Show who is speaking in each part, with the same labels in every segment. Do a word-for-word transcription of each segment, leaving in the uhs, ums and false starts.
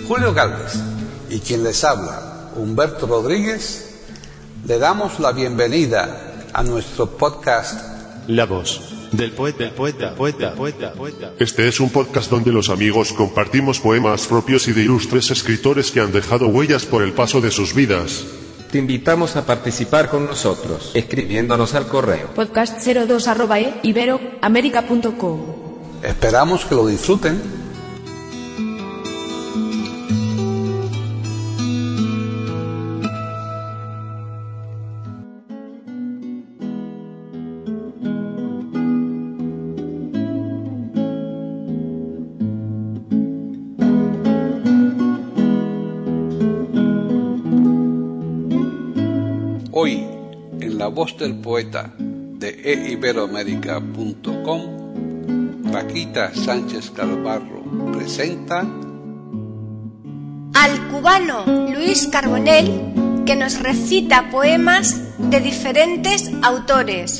Speaker 1: Julio Galvez y quien les habla, Humberto Rodríguez, le damos la bienvenida a nuestro podcast
Speaker 2: La voz del poeta, del poeta, poeta, poeta, poeta.
Speaker 3: Este es un podcast donde los amigos compartimos poemas propios y de ilustres escritores que han dejado huellas por el paso de sus vidas.
Speaker 4: Te invitamos a participar con nosotros, escribiéndonos al correo
Speaker 5: podcast cero dos arroba e ibero américa punto com.
Speaker 1: Esperamos que lo disfruten. Hoy, en La Voz del Poeta de e ibero américa punto com, Paquita Sánchez Galvarro presenta
Speaker 6: al cubano Luis Carbonell, que nos recita poemas de diferentes autores.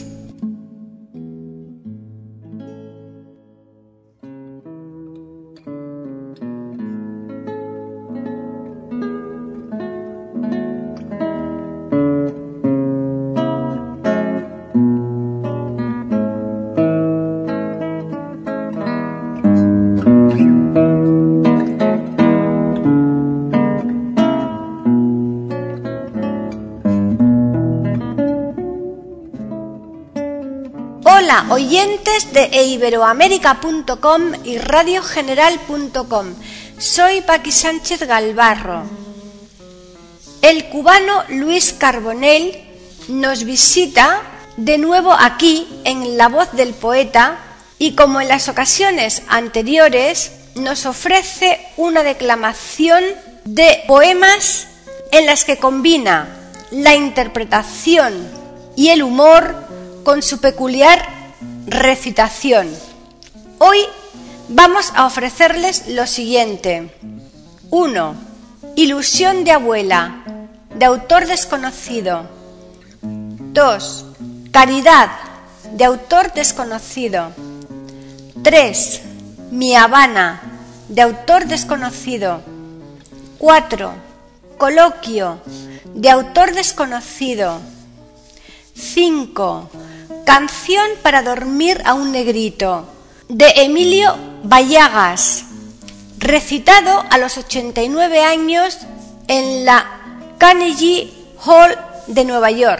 Speaker 6: Hola, oyentes de e ibero américa punto com y radio general punto com. Soy Paqui Sánchez Galvarro. El cubano Luis Carbonell nos visita de nuevo aquí en La Voz del Poeta y, como en las ocasiones anteriores, nos ofrece una declamación de poemas en las que combina la interpretación y el humor con su peculiar recitación. Hoy vamos a ofrecerles lo siguiente. uno. Ilusión de abuela, de autor desconocido. dos. Caridad, de autor desconocido. tres. Mi Habana, de autor desconocido. cuatro. Coloquio, de autor desconocido. cinco. Canción para dormir a un negrito, de Emilio Bayagas, recitado a los ochenta y nueve años en la Carnegie Hall de Nueva York.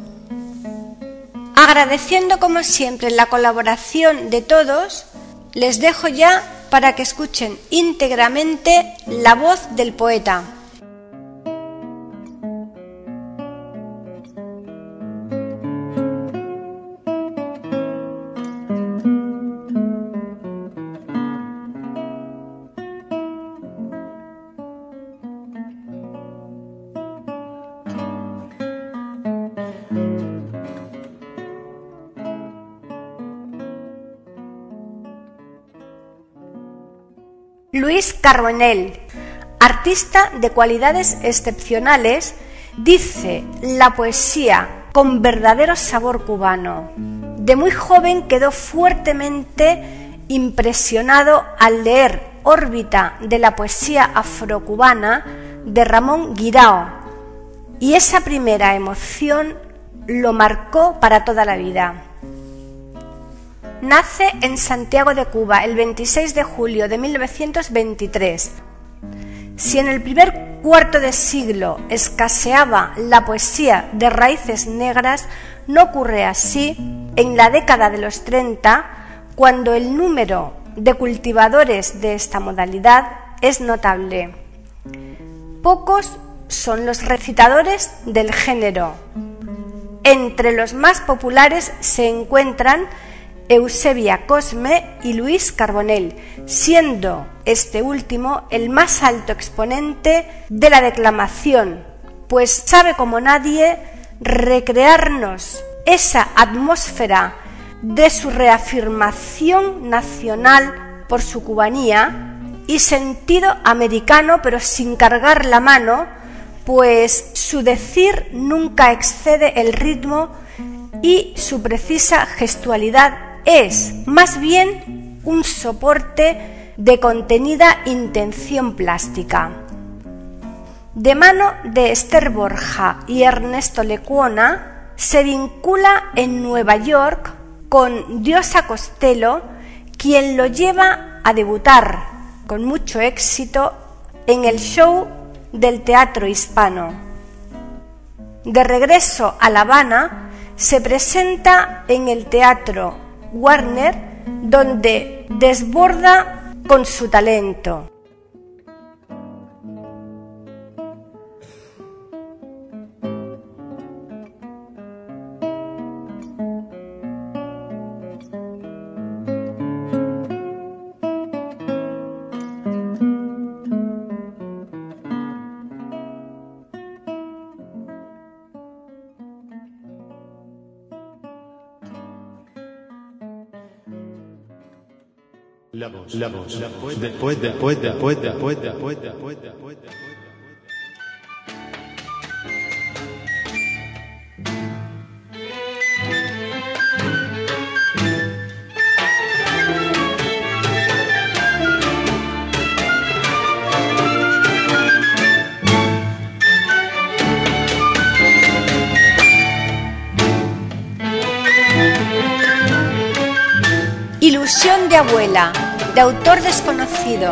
Speaker 6: Agradeciendo como siempre la colaboración de todos, les dejo ya para que escuchen íntegramente La Voz del Poeta. Luis Carbonell, artista de cualidades excepcionales, dice la poesía con verdadero sabor cubano. De muy joven quedó fuertemente impresionado al leer Órbita de la poesía afrocubana de Ramón Guirao, y esa primera emoción lo marcó para toda la vida. Nace en Santiago de Cuba el veintiséis de julio de mil novecientos veintitrés. Si en el primer cuarto de siglo escaseaba la poesía de raíces negras, no ocurre así en la década de los treinta, cuando el número de cultivadores de esta modalidad es notable. Pocos son los recitadores del género. Entre los más populares se encuentran Eusebia Cosme y Luis Carbonell, siendo este último el más alto exponente de la declamación, pues sabe como nadie recrearnos esa atmósfera de su reafirmación nacional por su cubanía y sentido americano, pero sin cargar la mano, pues su decir nunca excede el ritmo y su precisa gestualidad es más bien un soporte de contenida intención plástica. De mano de Esther Borja y Ernesto Lecuona, se vincula en Nueva York con Diosa Costello, quien lo lleva a debutar con mucho éxito en el show del Teatro Hispano. De regreso a La Habana, se presenta en el Teatro Warner, donde desborda con su talento.
Speaker 2: La voz, la voz, la voz, después, después, después, después, después, después, después.
Speaker 6: Ilusión de abuela, de autor desconocido.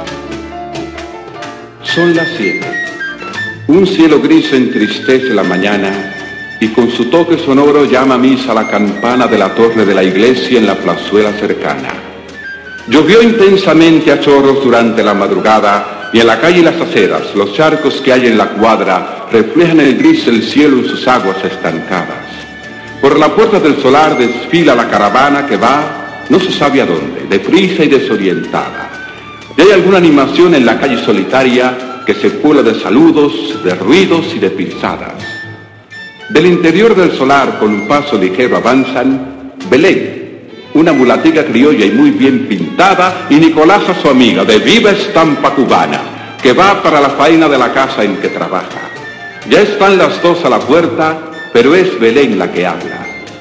Speaker 7: Son las siete. Un cielo gris entristece la mañana y con su toque sonoro llama a misa la campana de la torre de la iglesia en la plazuela cercana. Llovió intensamente a chorros durante la madrugada y en la calle y las aceras, los charcos que hay en la cuadra reflejan el gris del cielo en sus aguas estancadas. Por la puerta del solar desfila la caravana que va no se sabe a dónde, deprisa y desorientada. Y hay alguna animación en la calle solitaria que se puebla de saludos, de ruidos y de pisadas. Del interior del solar con un paso ligero avanzan Belén, una mulatica criolla y muy bien pintada, y Nicolasa su amiga, de viva estampa cubana, que va para la faena de la casa en que trabaja. Ya están las dos a la puerta, pero es Belén la que habla.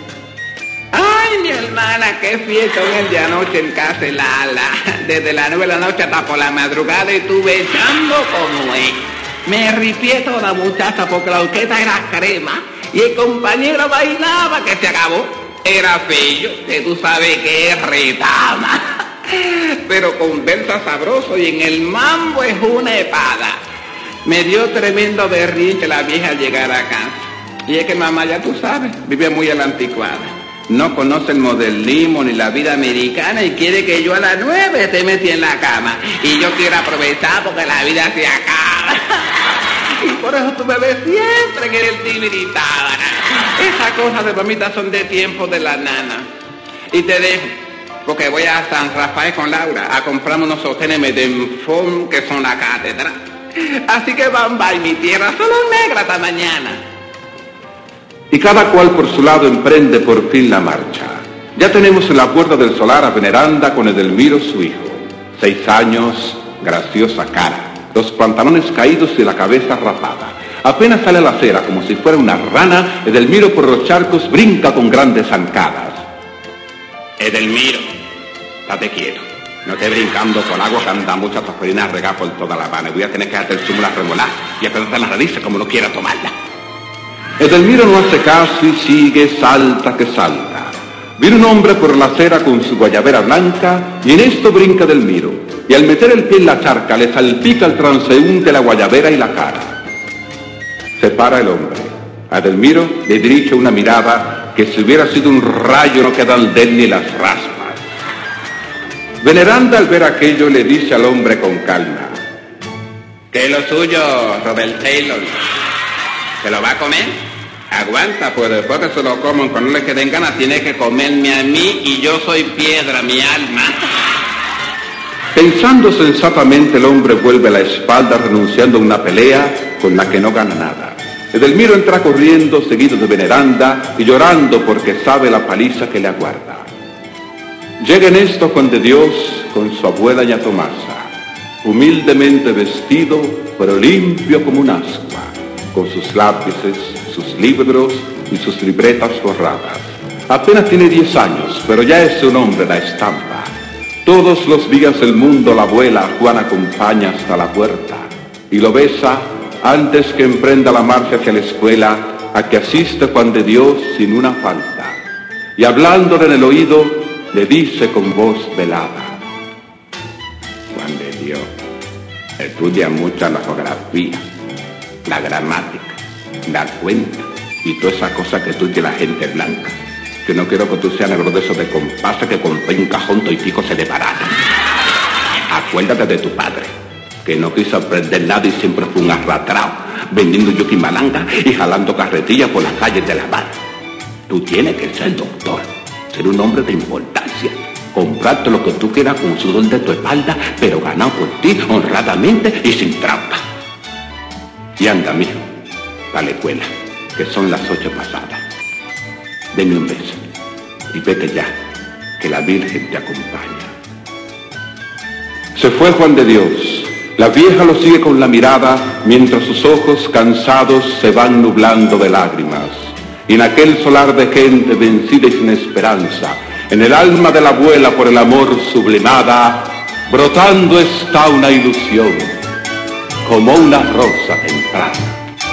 Speaker 8: Mi hermana, qué fiesta el de anoche en casa de Lala. Desde las nueve de la noche hasta por la madrugada estuve echando como es. Me ripié toda la muchacha porque la orquesta era crema y el compañero bailaba que se acabó. Era feo, que tú sabes que es retama. Pero conversa sabroso y en el mambo es una espada. Me dio tremendo berrinche la vieja al llegar a casa. Y es que mamá, ya tú sabes, vive muy a la anticuada. No conoce el modelismo ni la vida americana y quiere que yo a las nueve esté metida en la cama. Y yo quiero aprovechar porque la vida se acaba. Y por eso tú me ves siempre que eres tibiritada. Esas cosas de mamita son de tiempo de la nana. Y te dejo, porque voy a San Rafael con Laura a comprarme unos sostenes de form que son la cátedra. Así que van, bye, mi tierra solo negra hasta mañana.
Speaker 7: Y cada cual por su lado emprende por fin la marcha. Ya tenemos en la puerta del solar a Veneranda con Edelmiro su hijo. Seis años, graciosa cara, los pantalones caídos y la cabeza rapada. Apenas sale a la acera como si fuera una rana, Edelmiro por los charcos brinca con grandes zancadas.
Speaker 8: Edelmiro, estate quieto. No estés brincando con agua que anda mucha tosferina regada por toda La Habana. Voy a tener que darte el zumo a remolar y a pensar las raíces como no quiera tomarla.
Speaker 7: Edelmiro no hace caso y sigue, salta que salta. Viene un hombre por la acera con su guayabera blanca y en esto brinca Edelmiro. Y al meter el pie en la charca le salpica al transeúnte la guayabera y la cara. Se para el hombre. A Edelmiro le dirige una mirada que si hubiera sido un rayo no quedan de él ni las raspas. Veneranda al ver aquello le dice al hombre con calma.
Speaker 8: ¿Qué es lo suyo, Robert Taylor? ¿Se lo va a comer? Aguanta, pues después que se lo coman, cuando no le queden ganas, tiene que comerme a mí y yo soy piedra, mi alma.
Speaker 7: Pensando sensatamente, el hombre vuelve la espalda renunciando a una pelea con la que no gana nada. Edelmiro entra corriendo, seguido de Veneranda, y llorando porque sabe la paliza que le aguarda. Llega en esto Juan de Dios con su abuela ya Tomasa, humildemente vestido, pero limpio como un ascua, con sus lápices, sus libros y sus libretas forradas. Apenas tiene diez años, pero ya es un hombre la estampa. Todos los días del mundo la abuela Juana acompaña hasta la puerta y lo besa antes que emprenda la marcha hacia la escuela a que asiste Juan de Dios sin una falta. Y hablándole en el oído, le dice con voz velada: Juan de Dios, estudia mucho la geografía, la gramática, la cuenta y todas esas cosas que estudia la gente blanca. Que no quiero que tú seas negro de esos de compasa que con penca junto y pico se deparata. Acuérdate de tu padre, que no quiso aprender nada y siempre fue un arrastrado, vendiendo yuki malanga y jalando carretillas por las calles de La Habana. Tú tienes que ser doctor, ser un hombre de importancia, comprarte lo que tú quieras con sudor de tu espalda, pero ganado por ti honradamente y sin trampa. Y anda, mijo, para la escuela, que son las ocho pasadas. Deme un beso y vete ya, que la Virgen te acompaña. Se fue Juan de Dios. La vieja lo sigue con la mirada mientras sus ojos cansados se van nublando de lágrimas. Y en aquel solar de gente vencida y sin esperanza, en el alma de la abuela por el amor sublimada, brotando está una ilusión, como una rosa temprana.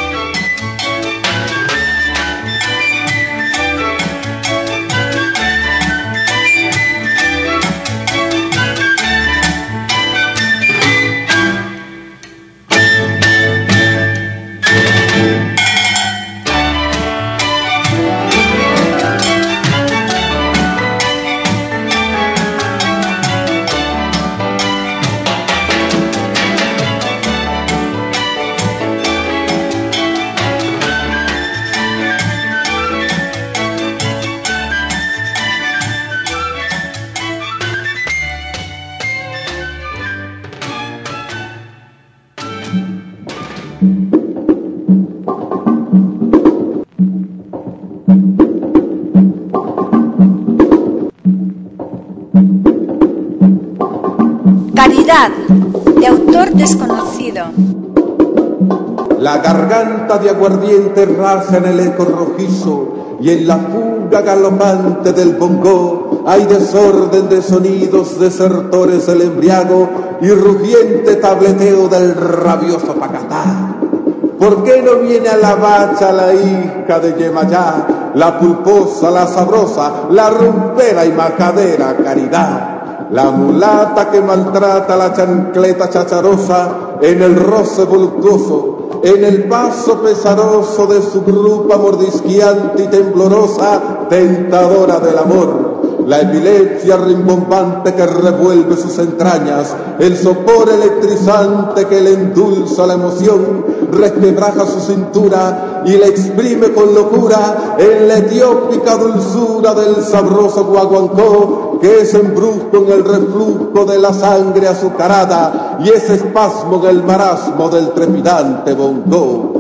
Speaker 6: Caridad, de autor desconocido.
Speaker 9: La garganta de aguardiente raja en el eco rojizo y en la fuga galopante del bongo hay desorden de sonidos desertores del embriago y rugiente tableteo del rabioso pacatá. ¿Por qué no viene a la bacha la hija de Yemayá, la pulposa, la sabrosa, la rumpera y majadera Caridad? La mulata que maltrata la chancleta chacharosa en el roce voluptuoso, en el paso pesaroso de su grupa mordisqueante y temblorosa, tentadora del amor. La epilepsia rimbombante que revuelve sus entrañas, el sopor electrizante que le endulza la emoción, resquebraja su cintura y la exprime con locura en la etiópica dulzura del sabroso guaguancó, que es embrusco en el reflujo de la sangre azucarada y ese espasmo en el marasmo del trepidante bongó.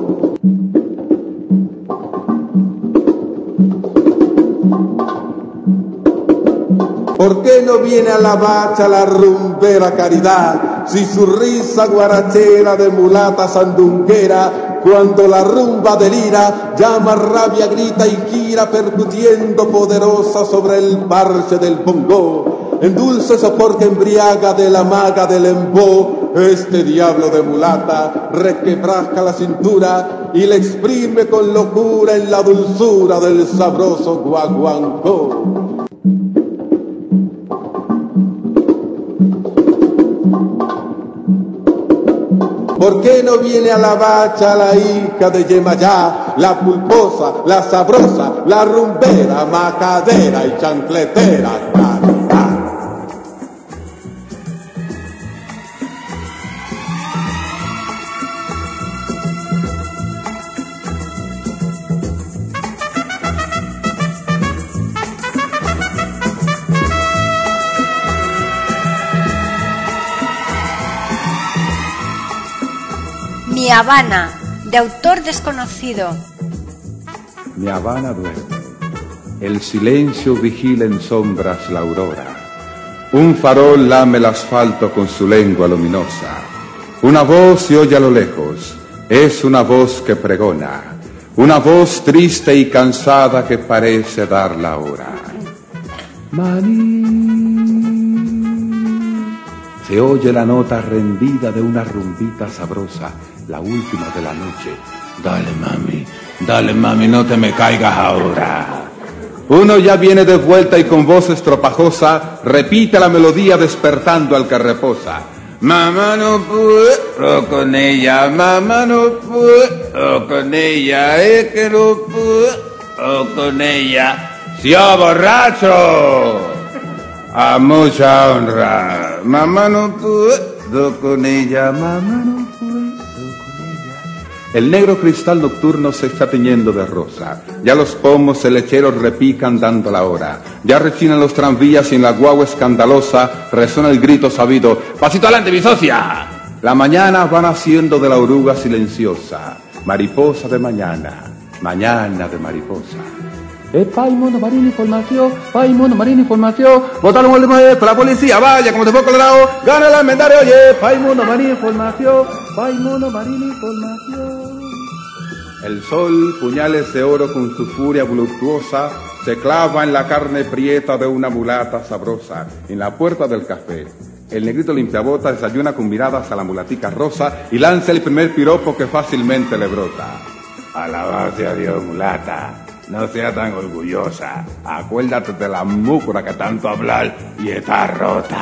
Speaker 9: ¿Por qué no viene a la bacha la rumbera Caridad, si su risa guarachera de mulata sandunguera, cuando la rumba delira, llama, rabia, grita y gira, percutiendo poderosa sobre el parche del bongó? En dulce sopor que embriaga de la maga del embó, este diablo de mulata requebraja la cintura y le exprime con locura en la dulzura del sabroso guaguancó. ¿Por qué no viene a la bacha la hija de Yemayá, la pulposa, la sabrosa, la rumbera, macadera y chancletera Caridad?
Speaker 6: Mi Habana, de autor desconocido.
Speaker 10: Mi Habana duerme, el silencio vigila en sombras la aurora. Un farol lame el asfalto con su lengua luminosa. Una voz se oye a lo lejos, es una voz que pregona, una voz triste y cansada que parece dar la hora. Maní, Se oye la nota rendida de una rumbita sabrosa, la última de la noche. Dale, mami, dale, mami, no te me caigas ahora. Uno ya viene de vuelta y con voz estropajosa repite la melodía despertando al que reposa. Mamá no puedo con ella, mamá no puedo con ella, es que no puedo con ella. ¡Sió borracho! A mucha honra. Mamá no puedo con ella, mamá no puedo con ella. El negro cristal nocturno se está tiñendo de rosa. Ya los pomos el lechero repican dando la hora. Ya rechinan los tranvías y en la guagua escandalosa resuena el grito sabido. ¡Pasito adelante, mi socia! La mañana va naciendo de la oruga silenciosa. Mariposa de mañana, mañana de mariposa. Eh, Pai Mono Marina Información, Pai Mono Marina Información, votaron el maestro, la policía, vaya, como se fue Colorado, gana la enmendario, oye, Pai Mono Marina Información, Pai Mono Marina Información. El sol, puñales de oro con su furia voluptuosa, se clava en la carne prieta de una mulata sabrosa, en la puerta del café. El negrito limpiabota desayuna con miradas a la mulatica rosa y lanza el primer piropo que fácilmente le brota. Alabado a Dios, mulata. No sea tan orgullosa. Acuérdate de la múcura que tanto hablar y está rota.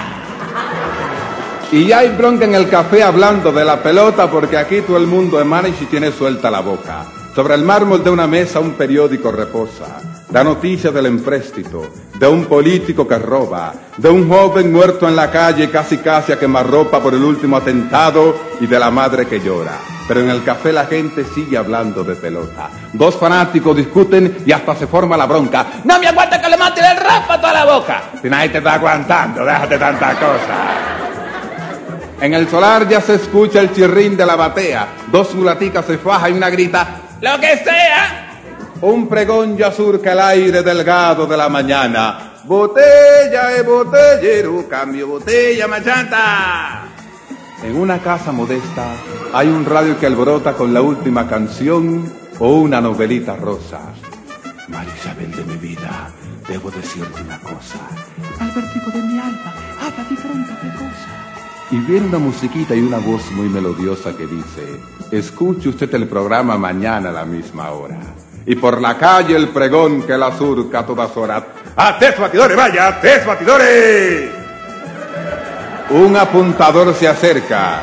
Speaker 10: Y ya hay bronca en el café hablando de la pelota porque aquí todo el mundo emana y si tiene suelta la boca. Sobre el mármol de una mesa un periódico reposa. Da noticias del empréstito, de un político que roba, de un joven muerto en la calle casi casi a quemarropa por el último atentado y de la madre que llora. Pero en el café la gente sigue hablando de pelota. Dos fanáticos discuten y hasta se forma la bronca. No me aguanta que le mate el rap a toda la boca. Si nadie te está aguantando, déjate tanta cosa. En el solar ya se escucha el chirrín de la batea. Dos mulaticas se fajan y una grita, ¡lo que sea! Un pregón ya surca el aire delgado de la mañana. Botella y botellero, cambio botella machanta. En una casa modesta hay un radio que alborota con la última canción o una novelita rosa. María Isabel de mi vida, debo decirte una cosa. Al vértigo de mi alma, habla diferente de cosa. Y viene una musiquita y una voz muy melodiosa que dice, escuche usted el programa mañana a la misma hora. Y por la calle el pregón que la surca a todas horas. ¡Atés batidores, vaya! ¡Atés batidores! Un apuntador se acerca.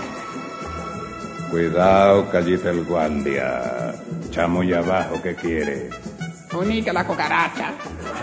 Speaker 10: Cuidado, callita el guardia. Chamo y abajo, ¿qué quiere?
Speaker 8: Unica la cucaracha.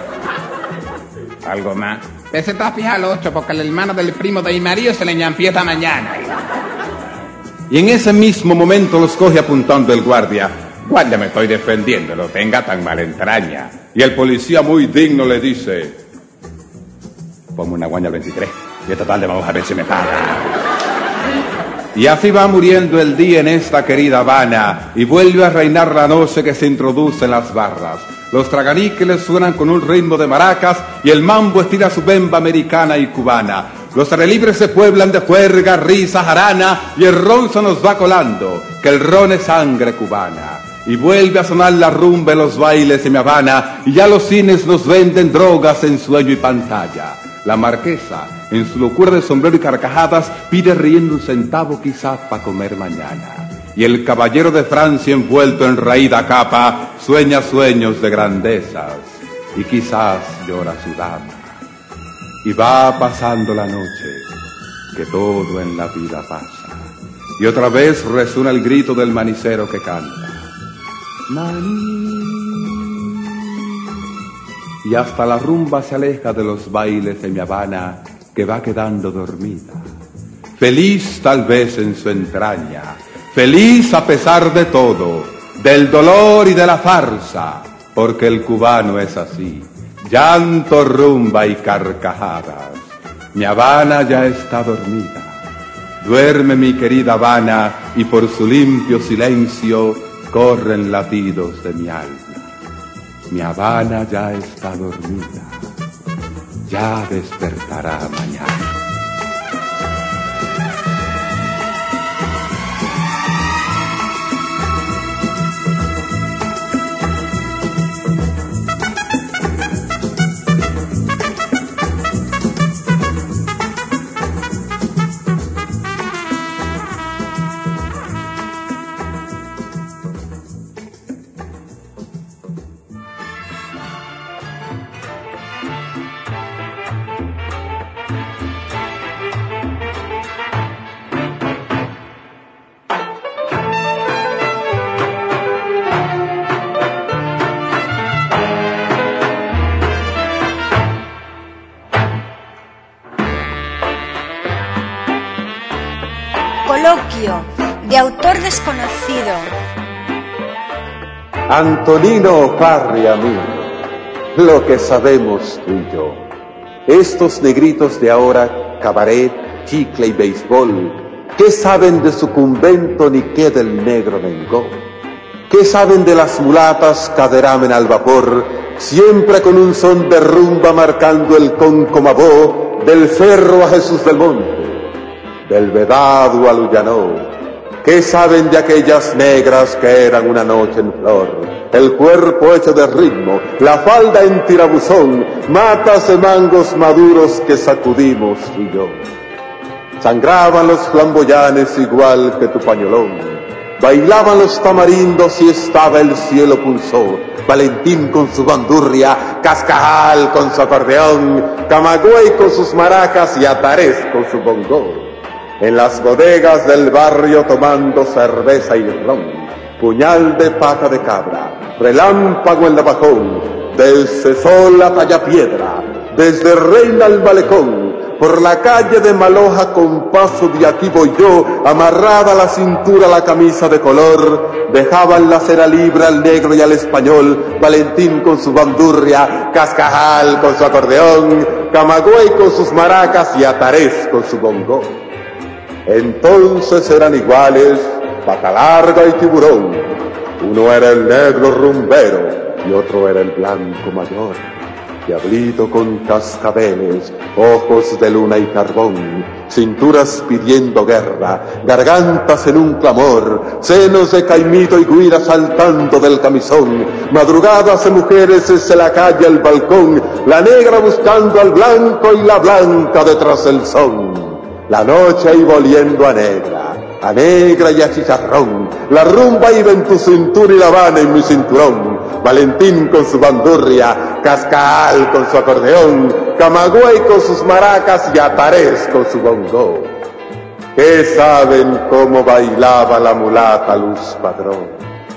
Speaker 10: ¿Algo más?
Speaker 8: Ese está fija al ocho porque el hermano del primo de Imarío se le ñampió esta mañana.
Speaker 10: Y en ese mismo momento los coge apuntando el guardia. Guardia, me estoy defendiendo, no tenga tan mala entraña. Y el policía muy digno le dice, ponme una guaña veintitrés y esta tarde vamos a ver si me paga. Y así va muriendo el día en esta querida Habana y vuelve a reinar la noche que se introduce en las barras. Los traganíqueles suenan con un ritmo de maracas y el mambo estira su bemba americana y cubana. Los relibres se pueblan de juerga, risa, jarana y el ron se nos va colando, que el ron es sangre cubana. Y vuelve a sonar la rumba en los bailes de mi Habana y ya los cines nos venden drogas en sueño y pantalla. La marquesa, en su locura de sombrero y carcajadas, pide riendo un centavo quizás para comer mañana. Y el caballero de Francia envuelto en raída capa sueña sueños de grandezas y quizás llora su dama. Y va pasando la noche, que todo en la vida pasa. Y otra vez resuena el grito del manicero que canta. Maní. Y hasta la rumba se aleja de los bailes de mi Habana, que va quedando dormida. Feliz tal vez en su entraña, feliz a pesar de todo, del dolor y de la farsa, porque el cubano es así, llanto, rumba y carcajadas. Mi Habana ya está dormida. Duerme mi querida Habana y por su limpio silencio corren latidos de mi alma. Mi Habana ya está dormida, ya despertará mañana.
Speaker 6: desconocido.
Speaker 9: Antonino Parri, amigo, lo que sabemos tú y yo. Estos negritos de ahora, cabaret, chicle y béisbol, ¿qué saben de su convento ni qué del negro Mengó? ¿Qué saben de las mulatas caderamen al vapor, siempre con un son de rumba marcando el concomabó, del cerro a Jesús del Monte, del Vedado al Ullanó? ¿Qué saben de aquellas negras que eran una noche en flor? El cuerpo hecho de ritmo, la falda en tirabuzón, matas de mangos maduros que sacudimos tú y yo. Sangraban los flamboyanes igual que tu pañolón, bailaban los tamarindos y estaba el cielo pulsó. Valentín con su bandurria, Cascajal con su acordeón, Camagüey con sus maracas y Atarés con su bongó. En las bodegas del barrio tomando cerveza y ron, puñal de pata de cabra, relámpago en la bajón, desde Sol a Tallapiedra, desde Reina al Malecón, por la calle de Maloja con paso de aquí voy yo, amarrada a la cintura la camisa de color, dejaban la cera libre al negro y al español, Valentín con su bandurria, Cascajal con su acordeón, Camagüey con sus maracas y Atarés con su bongó. Entonces eran iguales Pata Larga y Tiburón. Uno era el negro rumbero y otro era el blanco mayor. Diablito con cascabeles, ojos de luna y carbón, cinturas pidiendo guerra, gargantas en un clamor, senos de caimito y guira saltando del camisón, madrugadas de mujeres desde la calle al balcón, la negra buscando al blanco y la blanca detrás del son. La noche iba oliendo a negra, a negra y a chicharrón, la rumba iba en tu cintura y la Habana en mi cinturón, Valentín con su bandurria, Cascajal con su acordeón, Camagüey con sus maracas y Atarés con su bongó. ¿Qué saben cómo bailaba la mulata Luz Padrón?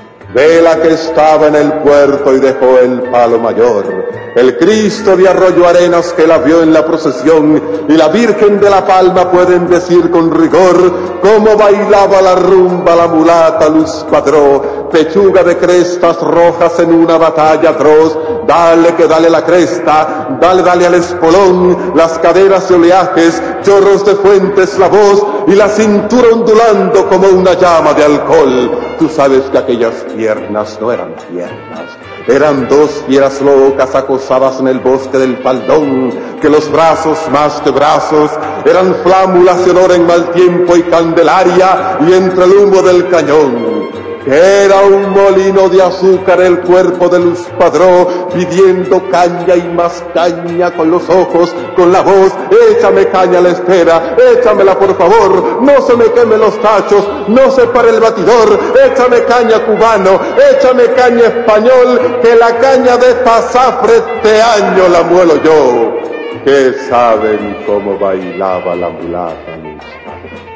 Speaker 9: Vela que estaba en el puerto y dejó el palo mayor, el Cristo de Arroyo Arenas que la vio en la procesión y la Virgen de la Palma pueden decir con rigor cómo bailaba la rumba la mulata Luz Padrón, pechuga de crestas rojas en una batalla atroz, dale que dale la cresta, dale dale al espolón, las caderas de oleajes, chorros de fuentes la voz y la cintura ondulando como una llama de alcohol. Tú sabes que aquellas piernas no eran piernas, eran dos fieras locas acosadas en el bosque del Faldón, que los brazos más que brazos eran flámulas de honor en mal tiempo y candelaria y entre el humo del cañón. Que era un molino de azúcar el cuerpo de Luz Padrón, pidiendo caña y más caña con los ojos, con la voz, échame caña a la espera, échamela por favor, no se me quemen los tachos, no se pare el batidor, échame caña cubano, échame caña español, que la caña de esta zafra este año la muelo yo. Que saben cómo bailaba la mulata Luz Padrón.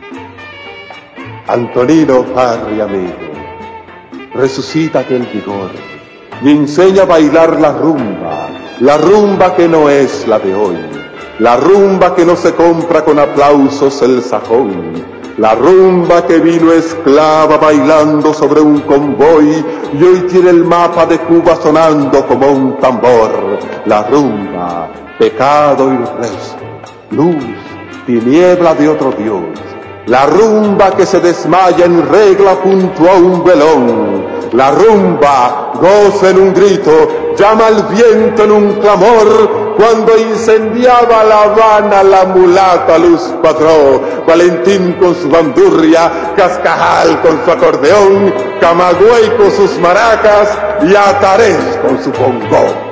Speaker 9: Antonino Parri, amigo, resucita aquel vigor y enseña a bailar la rumba, la rumba que no es la de hoy, la rumba que no se compra con aplausos el sajón, la rumba que vino esclava bailando sobre un convoy y hoy tiene el mapa de Cuba sonando como un tambor, la rumba, pecado y resto, luz, tiniebla de otro Dios. La rumba que se desmaya en regla junto a un velón. La rumba goza en un grito, llama al viento en un clamor, cuando incendiaba La Habana la mulata Luz Padrón. Valentín con su bandurria, Cascajal con su acordeón, Camagüey con sus maracas y Atarés con su bongó.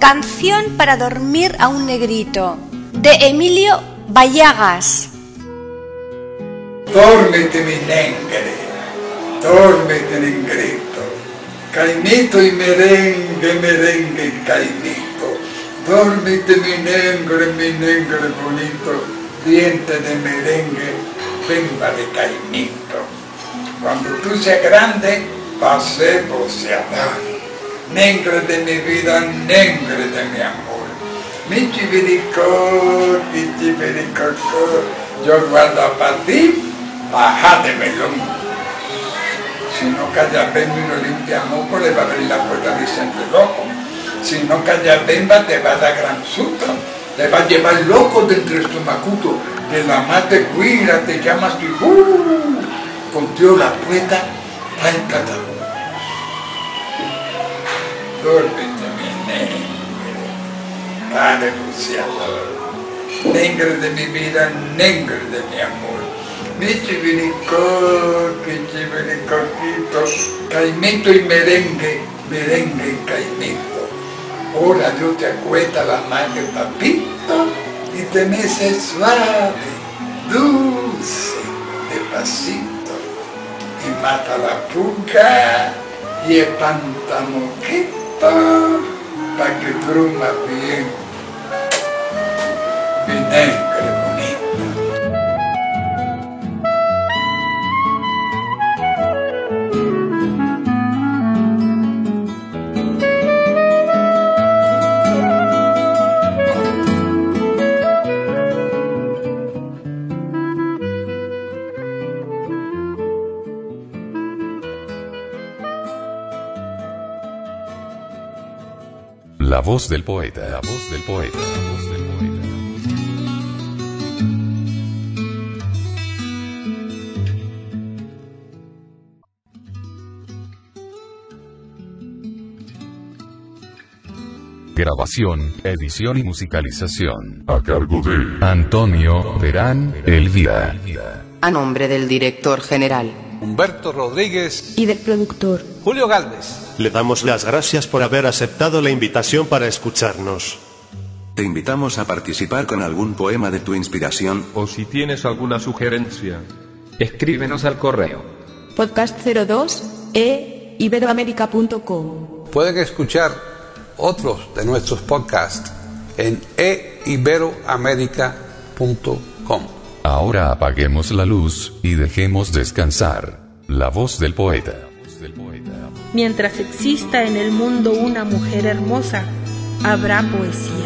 Speaker 6: Canción para dormir a un negrito, de Emilio Ballagas.
Speaker 11: Dórmete, mi negre, dórmete, negrito, caimito y merengue, merengue y caimito. Dórmete, mi negre, mi negre bonito, diente de merengue, bemba de caimito. Cuando tú seas grande, pasemos a dar, negre de mi vida, negre de mi amor. Mi chivirico, mi chivirico, yo guardo para ti, baja de melón. Si no callas bemba y no limpiamos, pues le va a abrir la puerta a Vicente Loco. Si no callas bemba, te va a dar gran susto. Te va a llevar loco dentro de tu macuto. De la más te cuida, te llamas y uh, contigo la puerta, está en catacumbas. Dórmete, mi negre, padre buceador, negre de mi vida, negre de mi amor. Mi chivirico, que chiviricoquito, caimito y merengue, merengue y caimito. Ahora Dios te acuesta la mano, papito, y te mece suave, dulce, despacito, y mata la puca y espanta moquito, pa' que bruma bien, mi negre bonito.
Speaker 12: La voz del poeta, la voz del poeta, la voz del poeta. Grabación, edición y musicalización.
Speaker 3: A cargo de
Speaker 12: Antonio Verán Elvira.
Speaker 13: A nombre del director general
Speaker 1: Humberto Rodríguez
Speaker 5: y del productor
Speaker 1: Julio Galvez.
Speaker 2: Le damos las gracias por haber aceptado la invitación para escucharnos.
Speaker 14: Te invitamos a participar con algún poema de tu inspiración.
Speaker 4: O si tienes alguna sugerencia, escríbenos al correo
Speaker 5: podcast cero dos e iberoamerica punto com.
Speaker 1: Pueden escuchar otros de nuestros podcasts en e iberoamerica punto com.
Speaker 12: Ahora apaguemos la luz y dejemos descansar la voz del poeta.
Speaker 15: Mientras exista en el mundo una mujer hermosa, habrá poesía.